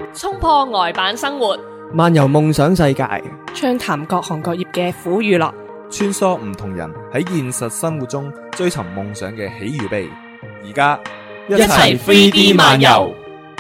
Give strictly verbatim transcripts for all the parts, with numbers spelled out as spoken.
衝破呆板生活， 漫遊夢想世界， 暢談各行各業嘅苦與樂， 穿梭唔同人喺現實生活中追尋夢想嘅喜與悲。而家一齊 three D 漫遊。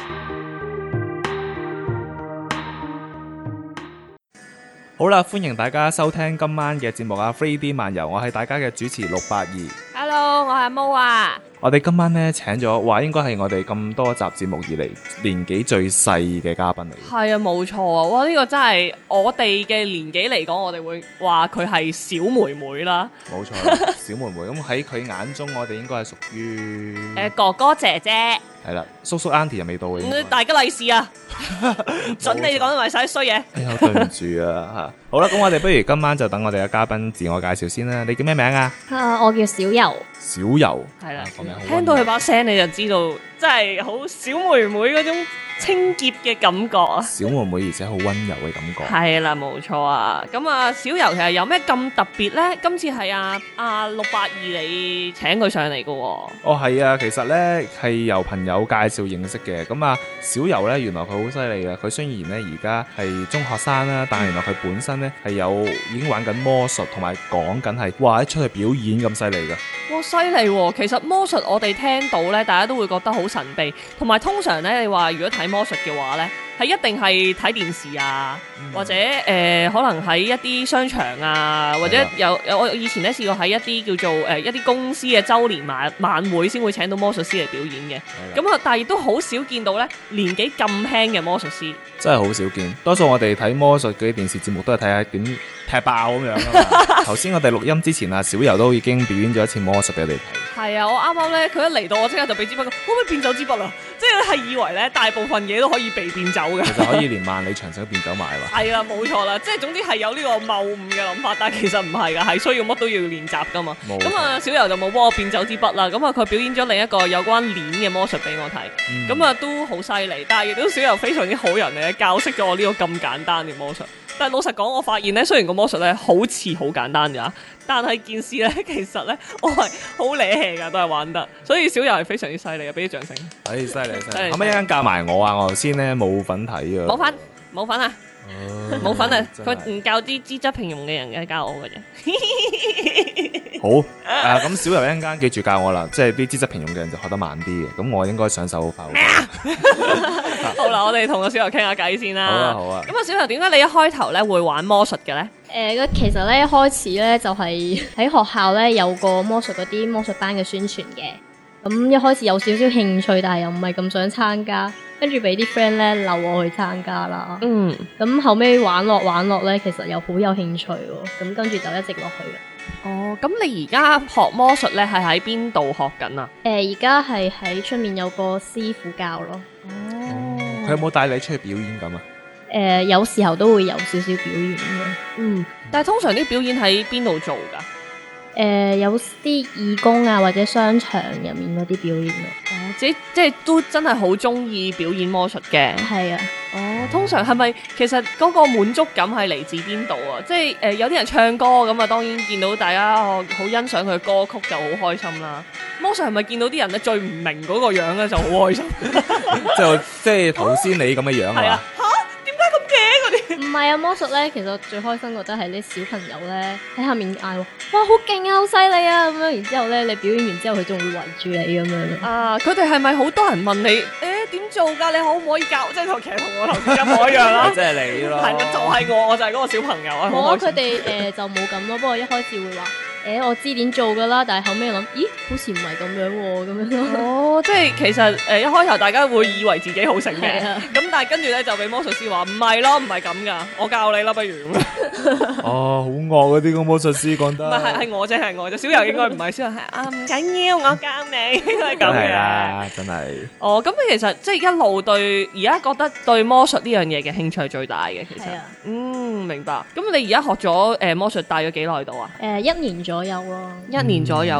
好啦，歡迎大家收聽今晚嘅節目啊 three D 漫遊，我係大家嘅主持六八二。 Hello， 我係阿毛啊。 我哋今晚咧請咗，話應該係我哋咁多集節目以嚟年紀最細嘅嘉賓嚟。 係啊，冇錯啊！哇，呢、這個真係我哋嘅年紀嚟講，我哋會話佢係小妹妹啦。 冇錯啦，小妹妹。咁喺佢眼中，我哋應該係屬於誒、呃、哥哥姐姐。 係啦，叔叔 auntie 又未到嘅。 嗯、大吉利是啊！準你講埋晒啲衰嘢。 哎呀，對唔住啊嚇！好啦，咁我哋不如今晚就等我哋嘅嘉賓自我介紹先啦。你叫咩名啊？ 啊，我叫小柔。 小柔係啦， 啊、 聽到佢把聲你就知道，真係好小妹妹嗰種清潔嘅感覺啊！ 小妹妹而且好溫柔嘅感覺。 係啦，冇錯啊！咁啊，小柔其實有咩咁特別呢？今次係阿阿六八二你請佢上嚟嘅喎。 哦，係啊，其實呢係由朋友介紹認識嘅。咁啊，小柔呢，原來佢好犀利嘅。佢雖然呢而家係中學生啦，但係原來佢本身呢係有已經玩緊魔術，同埋講緊係哇一出去表演咁犀利㗎。 哇，犀利喎！其實魔術我哋聽到呢，大家都會覺得好神秘，同埋通常呢，你話如果睇魔術嘅話呢，係一定係睇電視啊，嗯、或者誒、呃、可能喺一啲商場啊，或者有有我以前咧試過喺一啲叫做誒、呃、一啲公司嘅週年晚晚會先會請到魔術師嚟表演嘅。咁啊，但係亦都好少見到咧年紀咁輕嘅魔術師，真係好少見。多數我哋睇魔術嗰啲電視節目都係睇下點踢爆咁樣啊嘛。頭先我哋錄音之前啊，小柔都已經表演咗一次魔術俾你睇。 係啊，我啱啱咧佢一嚟到，我即刻就俾支筆，可唔可以變走支筆啊？即係係以為咧大部分嘢都可以被變走嘅。 其實可以連萬里長城變走埋喎。 係啦，冇錯啦，即係總之係有呢個謬誤嘅諗法，但係其實唔係㗎，係需要乜都要練習㗎嘛。咁啊，小柔就冇幫我變走支筆啦。咁啊，佢表演咗另一個有關鏈嘅魔術俾我睇。咁啊、嗯，都好犀利，但係亦都小柔非常之好人嚟，教識咗我呢個咁簡單嘅魔術。但係老實講，我發現咧，雖然個魔術咧好似好簡單咋，但係件事咧其實咧我係好瀨氣㗎，都係玩得。所以小柔係非常之犀利嘅，俾啲掌聲。 哎，犀利犀利！可唔可以一陣教埋我啊？我頭先咧冇份睇啊。 冇份，冇份啊！冇份啊！佢唔教啲資質平庸嘅人嘅，教我嘅啫。 好啊，咁小柔一陣間記住教我啦，即係啲資質平庸嘅人就學得慢啲嘅，咁我應該上手好快。咩啊？ 好啦，我哋同個小柔傾下偈先啦。 好啊，好啊。 咁啊，小柔點解你一開頭咧會玩魔術嘅咧？ 誒、呃，其實咧一開始咧就係喺學校咧有個魔術嗰啲魔術班嘅宣傳嘅，咁一開始有少少興趣，但係又唔係咁想參加。跟住俾啲 friend 咧留我去參加啦，嗯，咁後尾玩落玩落咧，其實又好有興趣喎，咁跟住就一直落去啦。 哦，咁你而家學魔術咧係喺邊度學緊啊？ 誒、呃，而家係喺出面有個師傅教咯。 哦，佢有冇帶你出去表演咁啊？ 誒、呃，有時候都會有少少表演嘅。 嗯，但係通常啲表演喺邊度做㗎？ 誒、呃，有啲義工啊，或者商場入面嗰啲表演咯。 哦，自己即係都真係好中意表演魔術嘅。 係啊。 哦，通常係咪其實嗰個滿足感係嚟自邊度啊？即係誒、呃，有啲人唱歌咁啊，當然見到大家好欣賞佢嘅歌曲就好開心啦。魔術係咪見到啲人咧最唔明嗰個樣咧就好開心？ 就即係頭先你咁嘅樣係嘛？ 唔係啊，魔術咧，其實最開心覺得係啲小朋友咧喺下面嗌，哇，好勁啊，好犀利啊咁樣，然之後咧你表演完之後佢仲會圍住你咁樣。啊， 佢哋係咪好多人問你誒點做㗎？你可唔可以教？即係同其實同我頭先一模一樣啦。 即係你咯。係就係、是、我，我就係嗰個小朋友啊。 我佢哋誒就冇咁咯，不過一開始會話。誒、欸，我知點做噶啦，但係後尾諗，咦，好似唔係咁樣喎，咁樣咯。 哦，即係其實誒、呃，一開頭大家會以為自己好醒嘅，咁但係跟住咧就俾魔術師話唔係咯，唔係咁噶，我教你啦，不如。 哦，好惡嗰啲個魔術師講得。唔係， 係係我啫，係我啫，小柔應該唔係，小柔係啊，唔緊要，我教你，應該係咁嘅。 係啊，真係。 哦，咁其實即係一路對而家覺得對魔術呢樣嘢嘅興趣係最大嘅，其實。係啊。嗯，明白。咁你而家學咗誒魔術大約幾耐度啊？ 誒、呃，一年左右咯。 一年左右。咁、嗯、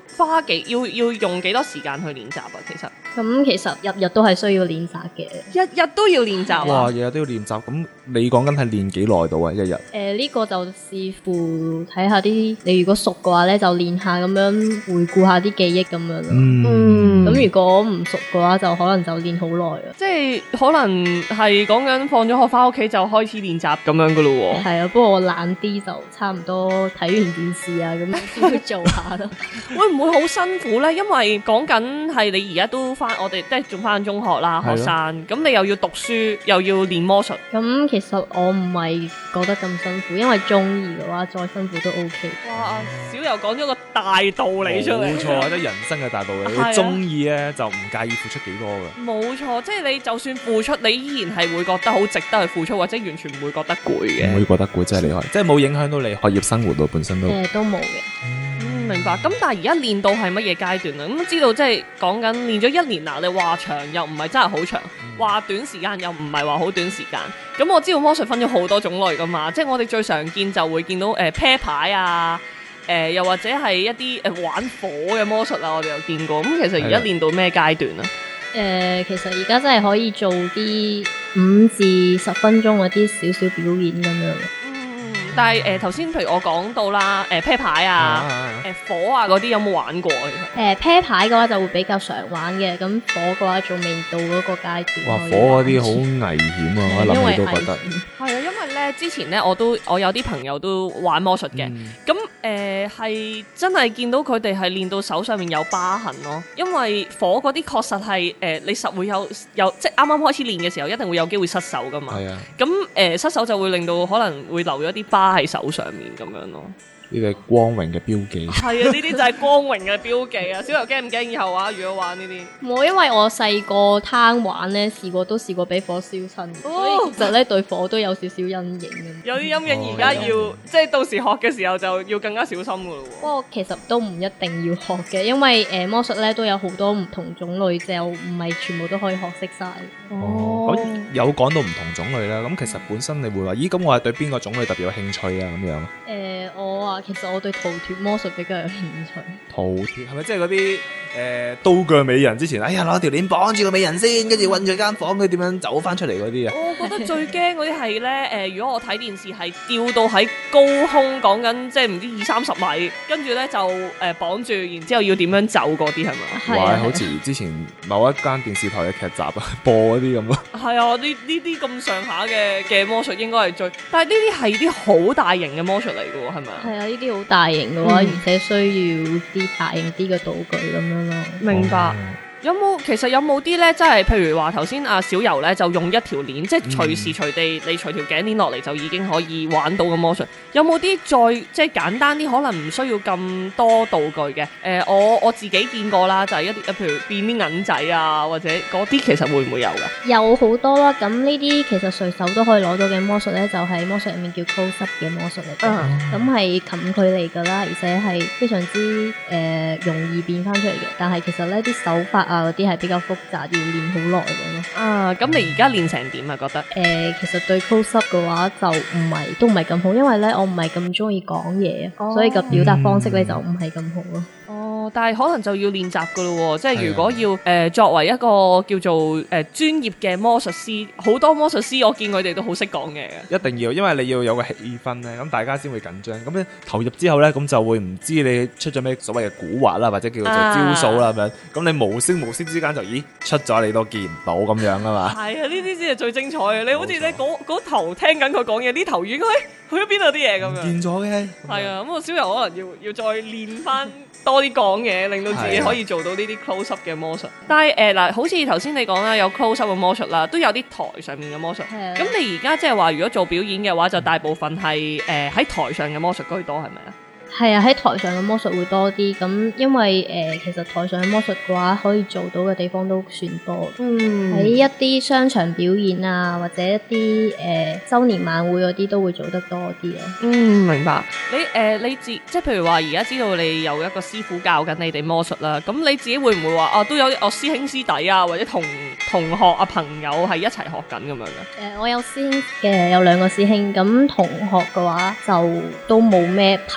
花幾要要用幾多時間去練習啊？其實咁其實日日都係需要練習嘅。 日日都要練習哇！ 啊！ 日日都要練習，咁你講緊係練幾耐到啊？一日？ 誒呢個就視乎睇下啲，你如果熟嘅話咧，就練下咁樣回顧下啲記憶咁樣咯。 嗯， 咁如果唔熟嘅話，就可能就練好耐啦。 即係可能係講緊放咗學翻屋企就開始練習咁樣噶咯喎。 係啊，不過我懶啲就差唔多睇完電視啊咁樣先去做下咯。 會唔會好辛苦呢？因為講緊係你而家都翻，我哋即係仲翻中學啦，學生咁你又要讀書，又要練魔術。 咁其實我唔係覺得咁辛苦，因為中意嘅話再辛苦都 OK。 哇！小游講咗個大道理出嚟， 冇錯，即係人生嘅大道理。 係啊你中意咧就唔介意付出幾多嘅。 冇錯，即係你就算付出，你依然係會覺得好值得去付出，或者完全唔會覺得攰唔嘅。 會覺得攰，真係厲害，即係冇影響到你學業生活到本身都。 誒都冇嘅。 嗯，明白。咁但係而家練到係乜嘢階段啊？咁知道即係講緊練咗一年啦，你話長又唔係真係好長，話短時間又唔係話好短時間。咁我知道魔術分咗好多種類噶嘛，即係我哋最常見就會見到誒啤牌啊，誒、呃、又或者係一啲誒、呃、玩火嘅魔術啊，我哋有見過。咁其實而家練到咩階段啊？ 誒、其實而家真係可以做啲五至十分鐘嗰啲少少表演咁樣。 嗯，但係誒頭先譬如我講到啦，誒、呃、啤牌啊，誒、呃、火啊嗰啲有冇玩過啊？其實誒啤牌嘅話就會比較常玩嘅，咁火嘅話仲未到嗰個階段。 哇！火嗰啲好危險啊！我一諗起都覺得。 係啊，因為咧之前咧我都我有啲朋友都玩魔術嘅，咁誒係真係見到佢哋係練到手上面有疤痕咯，因為火嗰啲確實係誒、呃、你實會有有即係啱啱開始練嘅時候一定會有機會失手噶嘛， 係啊， 咁誒、呃、失手就會令到可能會留咗啲疤喺手上面咁樣咯。 呢個係光榮嘅標記。 係啊，呢啲就係光榮嘅標記啊！小游驚唔驚以後啊？如果玩呢啲， 冇，因為我細個攤玩咧，試過都試過俾火燒親， 哦所以其實咧對火都有少少陰影嘅。 有啲陰影，而家要、 哦即係到時學嘅時候就要更加小心噶咯喎。 不過其實都唔一定要學嘅，因為誒、呃、魔術咧都有好多唔同種類，就唔係全部都可以學識晒。 哦，咁有講到唔同種類啦。咁其實本身你會話，咦？咁我係對邊個種類特別有興趣啊？咁樣。 誒、呃，我啊，其實我對逃脫魔術比較有興趣。 逃脫係咪即係嗰啲誒刀鋸美人之前？哎呀，攞條鏈綁住個美人先，跟住韞住間房，佢點樣走翻出嚟嗰啲啊？ 我覺得最驚嗰啲係咧，誒、如果我睇電視係吊到喺高空，講緊即係唔知二三十米，跟住咧就誒、呃、綁住，然之後要點樣走嗰啲係咪？ 係啊哇！好似之前某一間電視台嘅劇集啊，播嗰啲咁咯。 係啊，呢呢啲咁上下嘅嘅魔術應該係最，但係呢啲係啲好大型嘅魔術嚟嘅喎，係咪啊？ 係啊，呢啲好大型嘅話， 嗯而且需要啲大型啲嘅道具咁樣咯。 明白。有冇其實有冇啲咧，即係譬如話頭先阿小游咧就用一條鏈，即係隨時隨地你除條頸鏈落嚟就已經可以玩到嘅魔術。有冇啲再即係簡單啲，可能唔需要咁多道具嘅？誒、呃，我我自己見過啦，就係、是、一啲譬如變啲銀仔啊，或者嗰啲其實會唔會有㗎？ 有好多啦，咁呢啲其實隨手都可以攞到嘅魔術咧，就係、是、魔術入面叫 close up 嘅魔術嚟嘅。咁係、近距離㗎啦，而且係非常之誒、呃、容易變翻出嚟嘅。但係其實呢啲手法啊嗰啲係比較複雜，要練好耐咁咯。 啊，咁你而家練成點啊？覺得？ 誒、呃，其實對 close up 嘅話就唔係都唔係咁好，因為咧我唔係咁中意講嘢， 哦所以個表達方式咧就唔係咁好咯。 哦，但係可能就要練習噶咯喎，即係係啊如果要誒、呃、作為一個叫做誒、呃、專業嘅魔術師，好多魔術師我見佢哋都好識講嘢嘅。 一定要，因為你要有個氣氛咧，咁大家先會緊張。咁咧投入之後咧，咁就會唔知你出咗咩所謂嘅古惑啦，或者叫做招數啦咁樣。咁你無聲無息之間就咦出咗你都見唔到咁樣啊嘛。 係啊，呢啲先係最精彩嘅。你好似咧嗰嗰頭聽緊佢講嘢，呢頭已經去去咗邊度啲嘢咁樣。 見咗嘅。 係啊，咁我小游可能要要再練翻多啲講嘢，令到自己可以做到呢啲 close up 嘅魔術。但係誒嗱，好似頭先你講啦，有 close up 嘅魔術啦，都有啲台上面嘅魔術。 係啊咁你而家即係話，如果做表演嘅話，就大部分係誒喺台上嘅魔術居多，係咪啊？ 係啊，喺台上嘅魔術會多啲，咁因為誒、呃、其實台上嘅魔術嘅話，可以做到嘅地方都算多。 嗯喺一啲商場表演啊，或者一啲誒、呃、週年晚會嗰啲都會做得多啲咯。 嗯，明白。你誒、呃、你自即係譬如話，而家知道你有一個師傅教緊你哋魔術啦，咁你自己會唔會話啊都有哦師兄師弟啊，或者同同學啊朋友係一齊學緊咁樣嘅？ 誒、呃，我有師兄嘅，有兩個師兄，咁同學嘅話就都冇咩，朋友嘅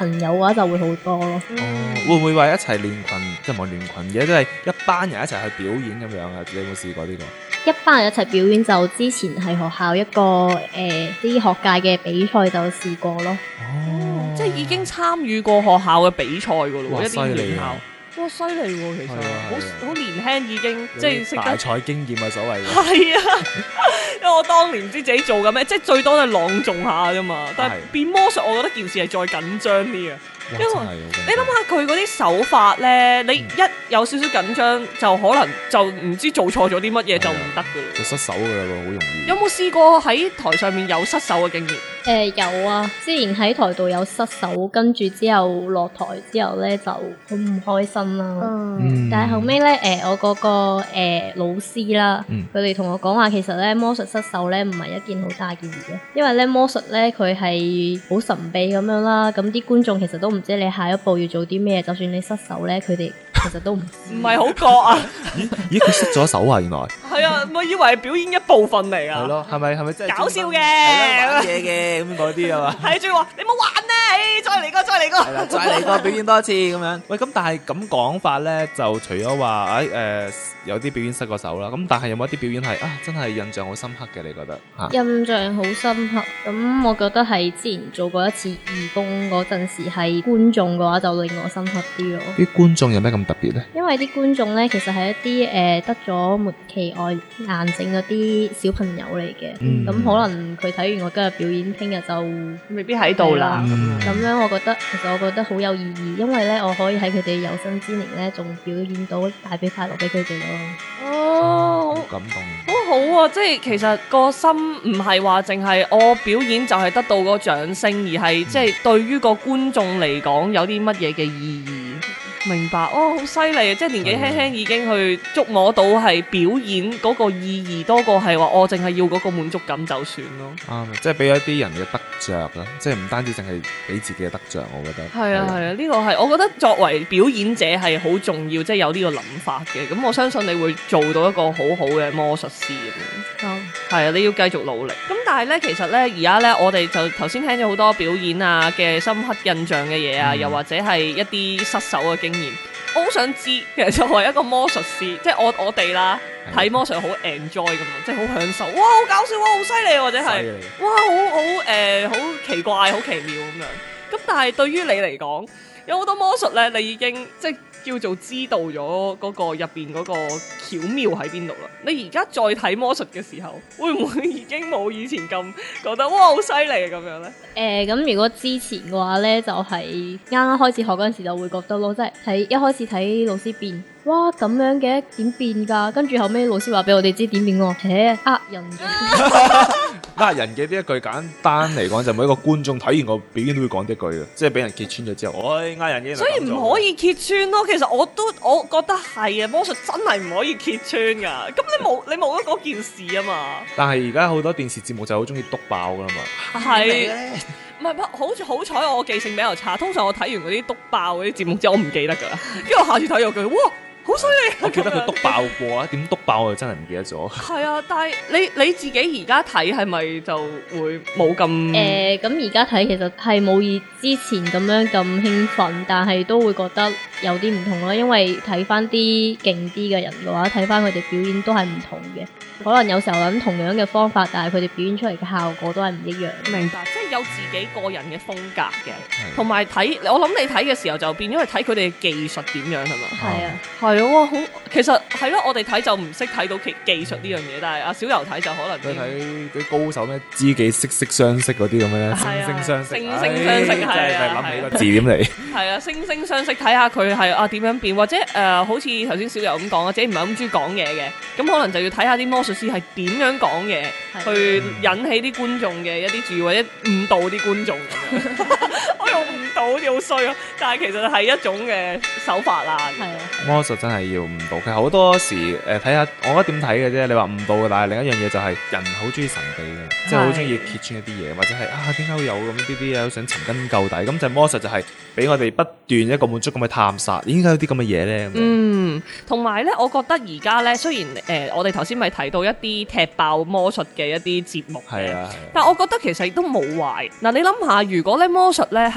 話就會好多咯。 哦，會唔會話一齊練群，即係冇練群嘅，即係一班人一齊去表演咁樣啊？你有冇試過呢個？ 一班人一齊表演就之前係學校一個誒啲、學界嘅比賽就試過咯。 哦， 即係已經參與過學校嘅比賽噶咯哇喎，一啲犀利院校啊。 哇，犀利喎！其實係啊係啊好好年輕已經即係識得。 大賽經驗啊，所謂嘅。 係啊，因為我當年唔知自己做緊咩，即係最多都係朗誦下啫嘛。但係係變魔術，我覺得件事係再緊張啲啊。 哇因為真係好你諗下佢嗰啲手法咧，你一有少少緊張，就可能就唔知做錯咗啲乜嘢就唔得噶啦。 就失手噶啦喎，好容易。 有冇試過喺台上面有失手嘅經驗？ 誒、有啊，之前喺台度有失手，跟住之後落台之後咧就好唔開心啦。 嗯但係後尾咧，誒、我嗰、個誒、老師啦， 嗯佢哋同我講話，其實咧魔術失手咧唔係一件好大件事嘅，因為咧魔術咧佢係好神秘咁樣啦，咁啲觀眾其實都唔知你下一步要做啲咩，就算你失手咧，佢哋其實都唔知。 唔係好覺啊， 咦，佢失咗手啊，原來。 係啊，我以為係表演一部分嚟啊。 係咯，係咪係咪真係搞笑嘅係咯玩嘢嘅咁嗰啲啊嘛？ 係仲要話你冇玩咧，誒再嚟過，再嚟過。 係啦，再嚟個表演多次咁樣。喂，咁但係咁講法咧，就除咗話誒誒有啲表演失過手啦，咁但係有冇一啲表演係啊真係印象好深刻嘅？你覺得嚇？ 印象好深刻，咁我覺得係之前做過一次義工嗰陣時，係觀眾嘅話就令我深刻啲咯。 啲觀眾有咩咁特別咧？ 因為啲觀眾咧，其實係一啲誒、呃、得咗末期外癌症嗰啲小朋友嚟嘅，咁、 嗯可能佢睇完我今日表演，聽日就未必喺度啦。 嗯咁樣，我覺得其實我覺得好有意義，因為咧我可以喺佢哋有生之年咧，仲表演到帶俾快樂俾佢哋咯。 哦， 好感動。 好好啊！即係其實個心唔係話淨係我表演就係得到個掌聲，而係即係對於個觀眾嚟講有啲乜嘢嘅意義。明白哦，好犀利啊！即係年紀輕輕已經去觸摸到係表演嗰個意義多過係話我淨係要嗰個滿足感就算咯。 啱，即係俾一啲人嘅得着啦，即係唔單止淨係俾自己嘅得着，我覺得。 係啊係啊，呢個係我覺得作為表演者係好重要，即係有呢個諗法嘅。咁我相信你會做到一個好好嘅魔術師咁樣。 好， 係啊，你要繼續努力。咁但係咧，其實咧，而家咧，我哋就頭先聽咗好多表演啊嘅深刻印象嘅嘢啊， 嗯又或者係一啲失手嘅經驗。我好想知，其實作為一個魔術師，即係我我哋啦，睇魔術好 enjoy 咁樣，即係好享受，哇，好搞笑，哇，好犀利，或者係犀利哇，好好誒，好奇怪，好奇妙咁樣。咁但係對於你嚟講，有好多魔術咧，你已經即係叫做知道咗嗰個入邊嗰個巧妙喺邊度啦。你而家再睇魔術嘅時候，會唔會已經冇以前咁覺得哇好犀利咁樣咧？ 誒咁如果之前嘅話咧，就係啱啱開始學嗰陣時就會覺得咯，即係睇一開始睇老師變，哇咁樣嘅點變㗎？跟住後尾老師話俾我哋知點變喎，誒呃人嘅。 呃人嘅呢一句簡單嚟講，就每一個觀眾睇完個表演都會講呢一句嘅，即係俾人揭穿咗之後，哎呃人嘅。 所以唔可以揭穿咯。其實我都我覺得係啊，魔術真係唔可以揭穿㗎。咁你冇你冇咗嗰件事啊嘛。 但係而家好多電視節目就好中意篤爆㗎啦嘛。 係。唔係，好好彩我記性比較差。通常我睇完嗰啲篤爆嗰啲節目之後，我唔記得㗎啦。跟住我下次睇又佢，哇！好犀利！ 我記得佢篤爆過啊，點篤爆我就真係唔記得咗。 係啊，但係你你自己而家睇係咪就會冇咁？ 誒咁而家睇其實係冇以之前咁樣咁興奮，但係都會覺得有啲唔同咯。因為睇翻啲勁啲嘅人嘅話，睇翻佢哋表演都係唔同嘅。可能有時候諗同樣嘅方法，但係佢哋表演出嚟嘅效果都係唔一樣。 明白，即係有自己個人嘅風格嘅，同埋睇我諗你睇嘅時候就變咗係睇佢哋嘅技術點樣係嘛？ 係啊， 係啊，哇！好，其實係咯，我哋睇就唔識睇到技技術呢樣嘢，但係阿小柔睇就可能你睇啲高手咩知己識識相識嗰啲咁樣咧，惺係啊惺相惜， 惺惺相惜唉真係係啊諗起個字點嚟？ 係啊，惺惺相惜，睇下佢係啊點樣變，或者誒、呃、好似頭先小柔咁講啊，自己唔係咁中意講嘢嘅，咁可能就要睇下啲魔術師係點樣講嘢， 係去引起啲觀眾嘅一啲注意，或者誤導啲觀眾咁樣。我用誤導好似好衰咯，但係其實係一種嘅手法啦。 係啊， 魔術真係要誤導，其實好多時誒睇下，我覺得點睇嘅啫。你話誤導嘅，但係另一樣嘢就係人好中意神秘嘅，即係好中意揭穿一啲嘢，或者係啊點解會有咁呢啲嘢，想尋根究底。咁就魔術就係俾我哋不斷一個滿足咁去探索，點解有啲咁嘅嘢咧？ 嗯，同埋咧，我覺得而家咧，雖然誒、呃、我哋頭先咪提到一啲踢爆魔術嘅一啲節目嘅， 係啊係啊， 但我覺得其實亦都冇壞。嗱，你諗下，如果咧魔術咧係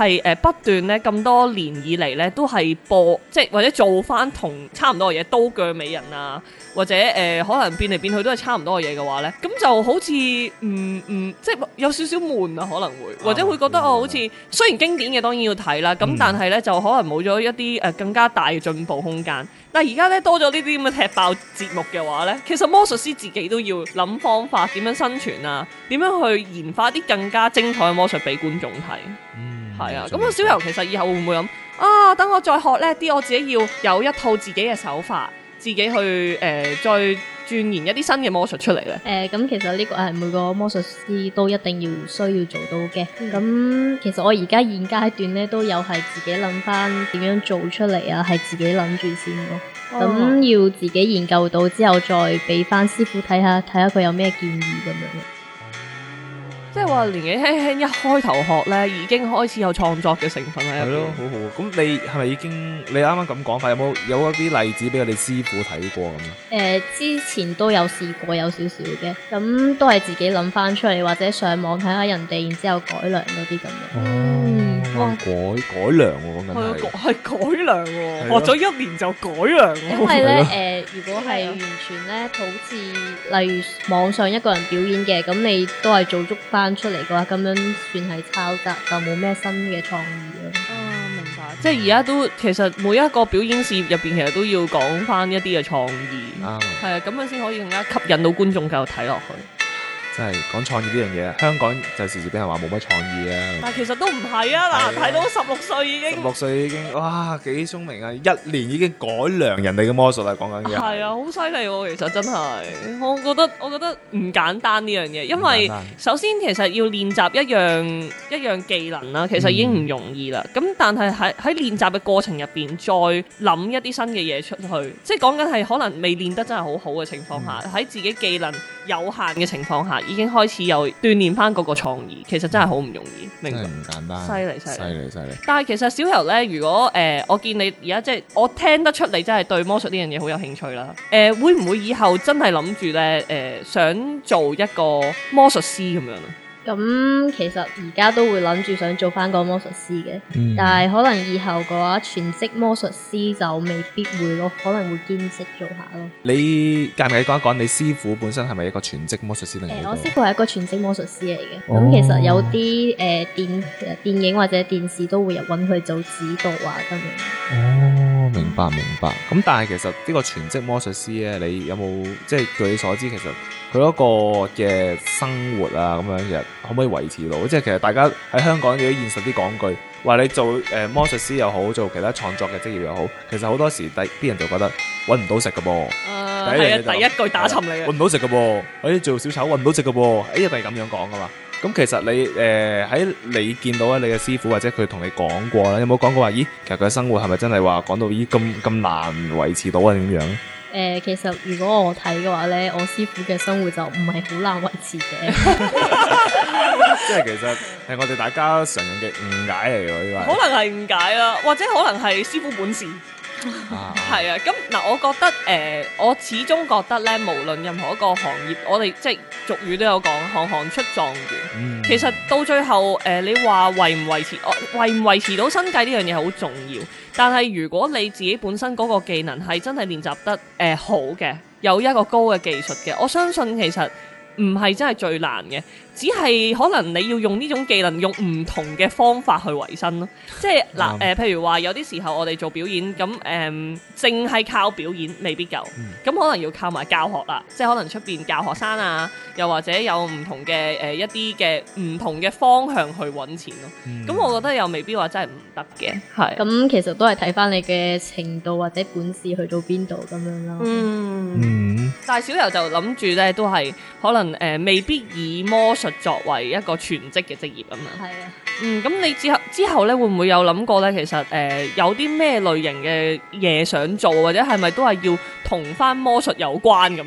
係誒不斷咧咁多年以嚟咧都係播，即係或者做翻同差唔多嘅嘢，刀鋸美人啊，或者誒、呃、可能變嚟變去都係差唔多嘅嘢嘅話咧，咁就好似唔唔即係有少少悶啊，可能會或者會覺得哦，好似雖然經典嘅當然要睇啦，咁、嗯、但係咧就可能冇咗一啲誒更加大嘅進步空間。但係而家咧多咗呢啲咁嘅踢爆節目嘅話咧，其實魔術師自己都要諗方法點樣生存啊，點樣去研發啲更加精彩嘅魔術俾觀眾睇。嗯，係啊。咁啊，小柔其實以後會唔會諗啊？等我再學叻啲，我自己要有一套自己嘅手法，自己去誒、呃、再鑽研一啲新嘅魔術出嚟咧。誒、 呃，咁其實呢個係每個魔術師都一定要需要做到嘅。咁、嗯、其實我而家現階段咧都有係自己諗翻點樣做出嚟啊，係自己諗住先咯。咁、哦、要自己研究到之後，再俾翻師傅睇下，睇下佢有咩建議咁樣。 即係話年紀輕輕一開頭學咧，已經開始有創作嘅成分喺入邊。係咯， 好好。咁你係咪已經你啱啱咁講法，有冇有一啲例子俾我哋師傅睇過咁啊？ 誒、呃，之前都有試過有少少嘅，咁都係自己諗翻出嚟，或者上網睇下人哋，然之後改良嗰啲咁樣。 嗯，哇， 改改良喎，咁樣係係改良喎，學咗一年就改良喎。 因為咧，誒、呃，如果係完全咧，好似例如網上一個人表演嘅，咁你都係做足翻出嚟嘅話，咁樣算係抄襲，就冇咩新嘅創意咯。 啊，明白。即係而家都其實每一個表演事業入邊，其實都要講翻一啲嘅創意。啱。係啊，咁樣先可以更加吸引到觀眾繼續睇落去。 真係講創意呢樣嘢，香港就時時俾人話冇乜創意啊。 但係其實都唔係啊，嗱，睇到十六歲已經， 十六歲已經，哇，幾聰明啊！一年已經改良人哋嘅魔術啦，講緊嘅。係啊，好犀利喎！其實真係，我覺得我覺得唔簡單呢樣嘢，因為首先其實要練習一樣一樣技能啦，其實已經唔容易啦。咁、嗯、但係喺喺練習嘅過程入邊，再諗一啲新嘅嘢出去，即係講緊係可能未練得真係好好嘅情況下，喺、嗯、自己技能有限嘅情況下，已經開始有鍛鍊翻嗰個創意，其實真係好唔容易，明白？真係唔簡單，犀利犀利，犀利犀利。但係其實小柔咧，如果誒、呃、我見你而家即係我聽得出你真係對魔術呢樣嘢好有興趣啦。誒、呃、會唔會以後真係諗住咧誒想做一個魔術師咁樣啊？ 咁其實而家都會諗住想做翻個魔術師嘅、嗯，但係可能以後嘅話全職魔術師就未必會咯，可能會兼職做下咯。 你介唔介意講一講你師傅本身係咪一個全職魔術師定係？誒， 我師傅係一個全職魔術師嚟嘅。咁、哦、其實有啲誒、呃、電電影或者電視都會有揾佢做指導啊咁樣。 哦，明白明白。咁但係其實呢個全職魔術師咧，你有冇即係據你所知，其實佢嗰個嘅生活啊咁樣嘅？可唔可以維持到？即係其實大家喺香港，如果現實啲講句，話你做誒、呃、魔術師又好，做其他創作嘅職業又好，其實好多時第啲人就覺得揾唔到食㗎噃。誒、呃，係啊，第一句打沉你啊！揾唔到食㗎噃，誒做小丑揾唔到食㗎噃，誒一定係咁樣講㗎嘛。咁其實你誒喺、呃、你見到咧，你嘅師傅或者佢同你講過啦，有冇講過話？咦，其實佢嘅生活係咪真係話講到咦咁咁難維持到啊？點樣？ 誒、呃，其實如果我睇嘅話咧，我師傅嘅生活就唔係好難維持嘅。 即係其實係我哋大家常人嘅誤解嚟㗎，呢個可能係誤解啦，或者可能係師傅本事。係啊，咁嗱、呃，我覺得誒、呃，我始終覺得咧，無論任何一個行業，我哋即係俗語都有講，行行出狀元、嗯。其實到最後，誒、呃，你話維唔維持，維唔維持到生計呢樣嘢好重要。但係如果你自己本身嗰個技能係真係練習得誒、呃、好嘅，有一個高嘅技術嘅，我相信其實唔係真係最難嘅。只係可能你要用呢種技能，用唔同嘅方法去維生咯。即係嗱，誒、呃，譬如話有啲時候我哋做表演，咁誒，淨、呃、係靠表演未必夠，咁、嗯、可能要靠埋教學啦。即係可能出邊教學生啊，又或者有唔同嘅誒、呃、一啲嘅唔同嘅方向去揾錢咯。咁、嗯、我覺得又未必話真係唔得嘅，係。咁其實都係睇翻你嘅程度或者本事去到邊度咁樣咯。 嗯，嗯但係小柔就諗住咧，都係可能誒、呃，未必以魔術作為一個全職嘅職業啊嘛，係啊，嗯，咁你之後之後咧會唔會有諗過咧？其實誒、呃、有啲咩類型嘅嘢想做，或者係咪都係要同翻魔術有關咁樣咧？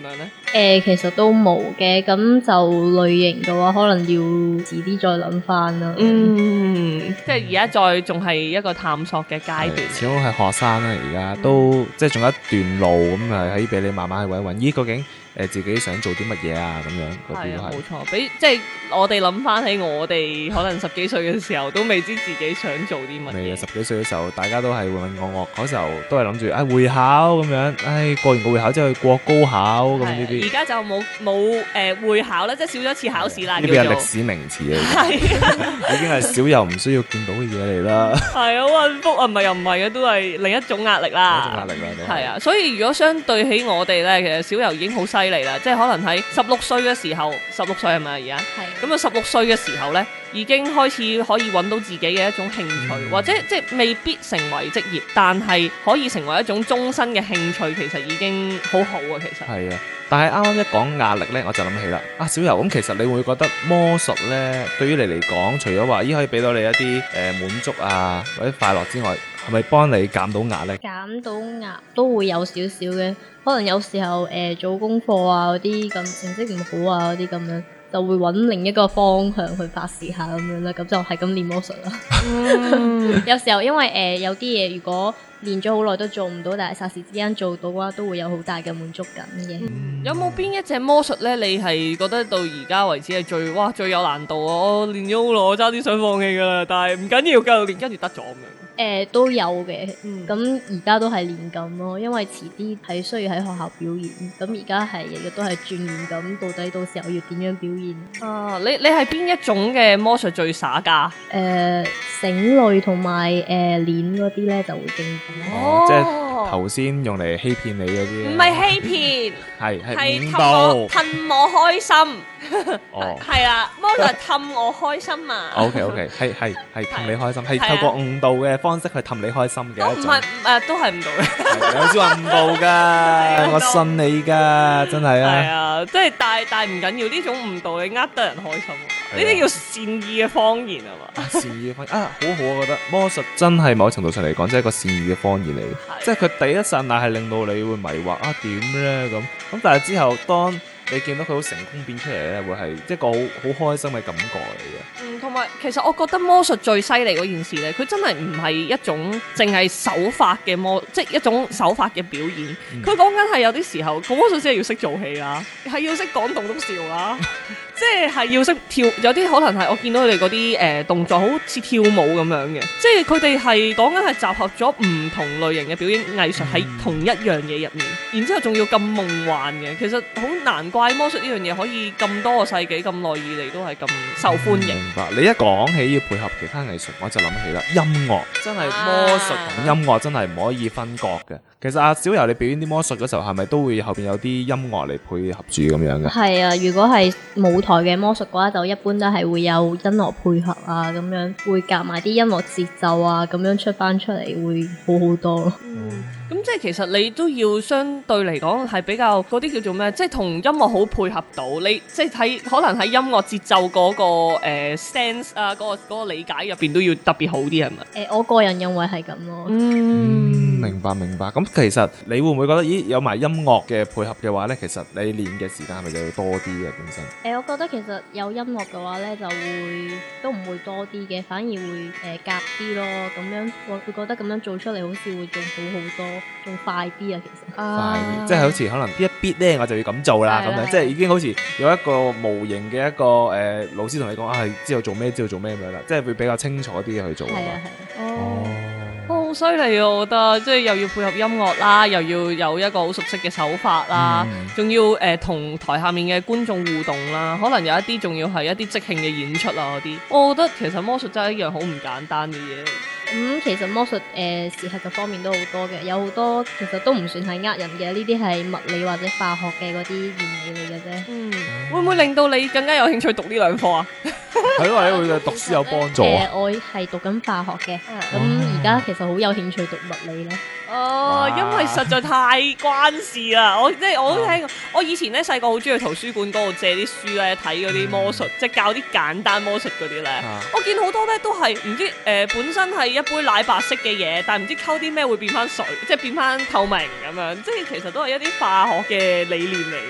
誒、其實都冇嘅，咁就類型嘅話，可能要遲啲再諗翻啦。 嗯，即係而家再仲係一個探索嘅階段。 始終係學生啦，而家都即係仲有一段路咁啊，可以俾你慢慢去揾一揾。咦，究竟誒自己想做啲乜嘢啊？咁樣嗰啲都係啊， 係冇錯。俾即係我哋諗翻起我哋可能十幾歲嘅時候，都未知自己想做啲乜嘢未啊！十。幾歲嘅時候，大家都係渾渾噩噩，嗰時候都係諗住啊會考咁樣，唉過完個會考之後去過高考咁呢啲。 而家就冇冇誒會考啦，即係少咗一次考試啦，叫做呢邊係歷史名詞嚟嘅， 係已經係小遊唔需要見到嘅嘢嚟啦。 係好幸福啊！唔係又唔係嘅，都係另一種壓力啦。 一種壓力啦，都係啊，所以如果相對起我哋咧，其實小遊已經好犀利啦，即係可能喺十六歲嘅時候，十六歲係咪啊而家？ 係咁啊，十六歲嘅時候咧，已經開始可以揾到自己嘅一種興趣， 嗯或者即係未必成為職業，但係可以成為一種終身嘅興趣，其實已經好好啊！其實係啊，但係啱啱一講壓力呢，我就諗起啦。啊，小遊咁，其實你會覺得魔術呢，對於你嚟講，除咗話咦可以俾到你一啲誒、呃、滿足啊或者快樂之外，係咪幫你減到壓力？ 減到壓都會有少少嘅，可能有時候誒、呃做功課啊嗰啲咁成績唔好啊嗰啲咁樣，就會揾另一個方向去發泄下咁樣啦，咁就係咁練魔術啦。 嗯有時候因為誒、呃有啲嘢如果練咗好耐都做唔到，但係霎時之間做到嘅話，都會有好大嘅滿足感嘅。 有冇邊一隻魔術呢？你係覺得到而家為止係最哇最有難度啊！我練咗好耐，我差啲想放棄噶啦，但係唔緊要，繼續練，跟住得咗咁樣。 誒、都有嘅， 嗯咁而家都係練緊咯，因為遲啲係需要喺學校表演，咁而家係日日都係鑽研緊，到底到時候要點樣表演？ 啊，你你係邊一種嘅魔術最耍家？ 誒、繩類同埋誒鏈嗰啲咧就會經典。 哦，即係頭先用嚟欺騙你嗰啲。 唔係欺騙， 係係係誤氹我導。 氹我開心。 哦係啦，魔術氹我開心啊！ OK OK，係係係氹你開心，係係啊透過誤導嘅方式去氹你開心嘅一種。 哦唔係誒，都係唔到嘅。 係你好似話誤導㗎，我信你㗎，真係係啊！ 啊，即係但係但係唔緊要，呢種誤導你呃得人開心啊， 係啊呢啲叫善意嘅謊言啊嘛。 善意嘅方言啊，好好，我覺得魔術真係某程度上嚟講，即係一個善意嘅方言嚟嘅， 係即係佢第一剎那係令到你會迷惑啊點咧咁，咁但係之後當你見到佢好成功變出嚟咧，會係一個好好開心嘅感覺嚟嘅。 嗯，同埋其實我覺得魔術最犀利嗰件事咧，佢真係唔係一種淨係手法嘅魔，即係一種手法嘅表演。佢講緊係有啲時候個魔術師係要識做戲啦，係要識講棟篤笑啦，即係係要識跳。有啲可能係我見到佢哋嗰啲誒動作好似跳舞咁樣嘅，即係佢哋係講緊係集合咗唔同類型嘅表演藝術喺同一樣嘢入面，然之後仲要咁夢幻嘅。其實好難怪魔術呢樣嘢可以咁多個世紀咁耐以嚟都係咁受歡迎。 明白。你一講起要配合其他藝術，我就諗起啦，音樂真係魔術同音樂真係唔可以分割嘅。其實阿小遊你表演啲魔術嗰時候，係咪都會後邊有啲音樂嚟配合住咁樣嘅？ 係啊，如果係舞台嘅魔術嘅話，就一般都係會有音樂配合啊，咁樣會夾埋啲音樂節奏啊，咁樣出翻出嚟會好好多咯。 嗯，咁即係其實你都要相對嚟講係比較嗰啲叫做咩？即係同音樂好配合到你，即係睇可能喺音樂節奏嗰、個誒、呃、sense 啊，嗰、個嗰個理解入邊都要特別好啲係咪？ 誒、我個人認為係咁咯。 嗯， 明白明白。咁其實你會唔會覺得，咦有埋音樂嘅配合嘅話呢？其實你練嘅時間係咪就要多啲嘅本身？ 誒、我覺得其實有音樂嘅話咧，就會都唔會多啲嘅，反而會誒夾啲咯。咁樣我會覺得咁樣做出嚟好似會仲好好多，仲快啲啊！其實快啊啲，即係好似可能呢一 bit 咧，我就要咁做啦，咁樣係啊係啊即係已經好似有一個無形嘅一個誒、呃、老師同你講啊，係知道做咩，知道做咩咁樣啦，即係會比較清楚啲去做。 係啊係啊。 哦。好犀利啊！我覺得即係又要配合音樂啦，又要有一個好熟悉嘅手法啦，仲、要誒同、台下面嘅觀眾互動啦，可能有一啲仲要係一啲即興嘅演出啊嗰啲。我覺得其實魔術真係一樣好唔簡單嘅嘢。 咁、嗯、其實魔術誒時刻嘅方面都好多嘅，有好多其實都唔算係呃人嘅，呢啲係物理或者化學嘅嗰啲原理嚟嘅啫。 嗯，會唔會令到你更加有興趣讀呢兩科啊？ 係咯，你會對讀書有幫助誒、 啊？ 我係讀緊化學嘅，咁而家其實好有興趣讀物理咯。 哦， 哇因為實在太關事啦！我即係我都聽過，我以前咧細個好中意去圖書館嗰度借啲書咧睇嗰啲魔術，即係教啲簡單魔術嗰啲咧。 啊我見好多咧都係唔知誒、呃、本身係一杯奶白色嘅嘢，但係唔知溝啲咩會變翻水，即係變翻透明咁樣。即係其實都係一啲化學嘅理念嚟喎。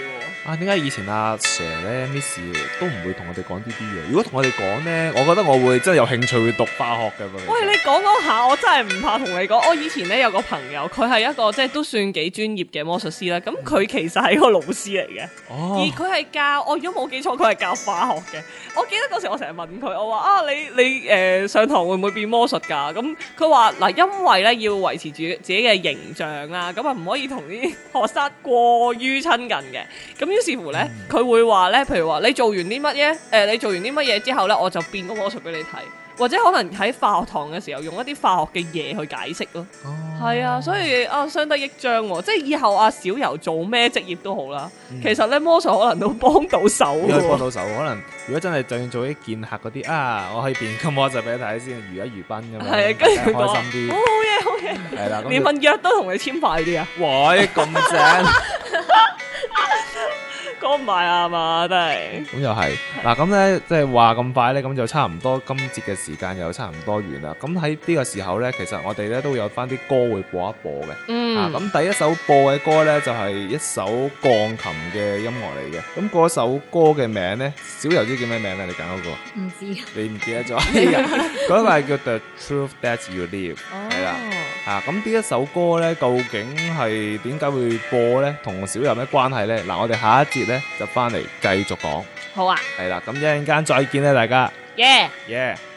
啊，點解以前阿 Sir 咧 Miss 都唔會同我哋講呢啲嘢？如果同我哋講咧，我覺得我會真係有興趣會讀化學嘅噃。 喂，你講講下，我真係唔怕同你講。我以前咧有個朋友，佢係一個即係都算幾專業嘅魔術師啦。咁佢其實係一個老師嚟嘅， 哦、 而佢係教我如果冇記錯，佢係教化學嘅。我記得嗰時我成日問佢，我話啊，你你誒、呃、上堂會唔會變魔術㗎？咁佢話嗱，因為咧要維持住自己嘅形象啦，咁啊唔可以同啲學生過於親近嘅。咁於是乎咧，佢、嗯、會話咧，譬如話你做完啲乜嘢？誒、呃，你做完啲乜嘢之後咧，我就變個魔術俾你睇，或者可能喺化學堂嘅時候用一啲化學嘅嘢去解釋咯。係、哦、啊，所以啊，相得益彰喎。即係以後阿小柔做咩職業都好啦，嗯、其實咧魔術可能都幫到手嘅。 可以幫到手，可能如果真係就算做啲見客嗰啲啊，我可以變個魔術俾你睇先，如一如賓咁樣，係啊，跟住開心啲。好嘢，好嘢。係啦，連份約都同你簽快啲啊！喂，咁正。講唔埋啊嘛，真係。咁又係嗱，咁咧即係話咁快咧，咁就差唔多今節嘅時間又差唔多完啦。咁喺呢個時候咧，其實我哋咧都有翻啲歌會播一播嘅。嗯。啊，咁第一首播嘅歌咧就係一首鋼琴嘅音樂嚟嘅。咁嗰首歌嘅名咧，小柔知叫咩名咧？你揀嗰個？唔知。你唔記得咗？嗰個係叫 The Truth That You Live。哦。係啦。啊，咁呢一首歌咧，究竟係點解會播咧？同小柔有咩關係咧？嗱，我哋下一節咧就翻嚟繼續講。好啊。係啦，咁一陣間再見咧，大家。耶。耶。